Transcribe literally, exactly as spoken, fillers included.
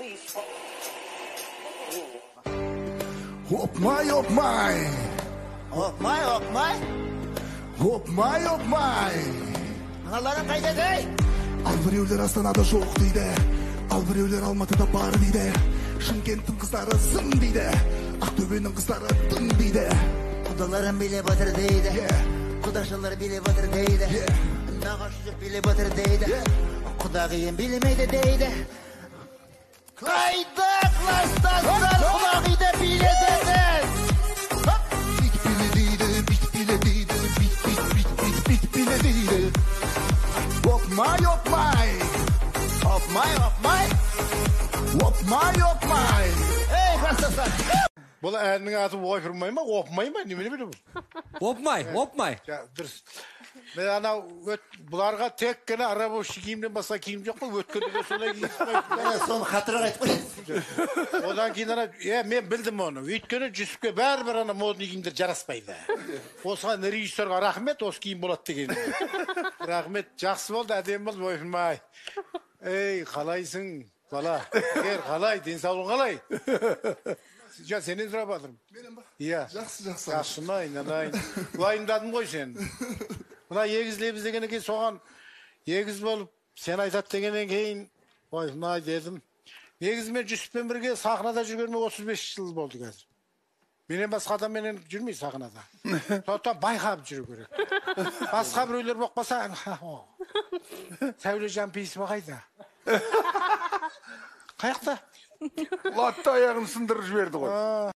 Опмай, опмай. Опмай, опмай. Опмай, опмай. Аналарың қайда дей? Ал біреулер Астанада жоқ дейді, ал біреулер Алматыда бар дейді. Шымкенттің қыздары сын дейді, Ақтөбенің қыздары тың дейді. Құдаларым билеп отыр дейді, құдашылар билеп отыр дейді, нағашы билеп отыр дейді, құдағиым билемейді дейді. Қайда кластастар құдағиды билетіңіз? Бит биле дейді, бит биле дейді, бит бит бит бит бит биле дейді. Опмай, опмай. Опмай, опмай. Опмай, опмай. Ей, кластастар! Бұл әннің аты ойпырмай ма, опмай ма, немене біле бұл? Опмай, опмай. Дұрыс. Мен анау бұларға тек қана арабовшы киімнен басқа киім жоқ қой, өткенде де солай киім. Соны қатырақ айтып қой. Одан кейін ана, е, мен білдім оны. Өйткені Жүсіпке бәрібір ана модный киімдер жараспайды. Осыған режиссерға рахмет, осы киім болады деген. Рахмет, жақсы болды, әдем болды, ойпырмай. Ей, қалайсың, бала? Егер қалай, денсаулығың қалай? Жа, сенен сұрап жатырмын. Менен ба? Иә. Жақсы, жақсы. Жақсы ма, айналайын. Уайымдадым ғой сен. Мына егізлебіз дегеннен кейін соған егіз болып, сен айтады дегеннен кейін, ой, мынай дедім. Егіз мен Жүсіппен бірге сахнада жүргеніме отыз бес жыл болды қазір. Менен басқа адамменен жүрмей сахнада. Сондықтан байқап жүру керек. Басқа біреулер болып қалса, Сәуле Жанпейісова қайда? Қаяқта? Латты аяғын сындырып жіберді ғой.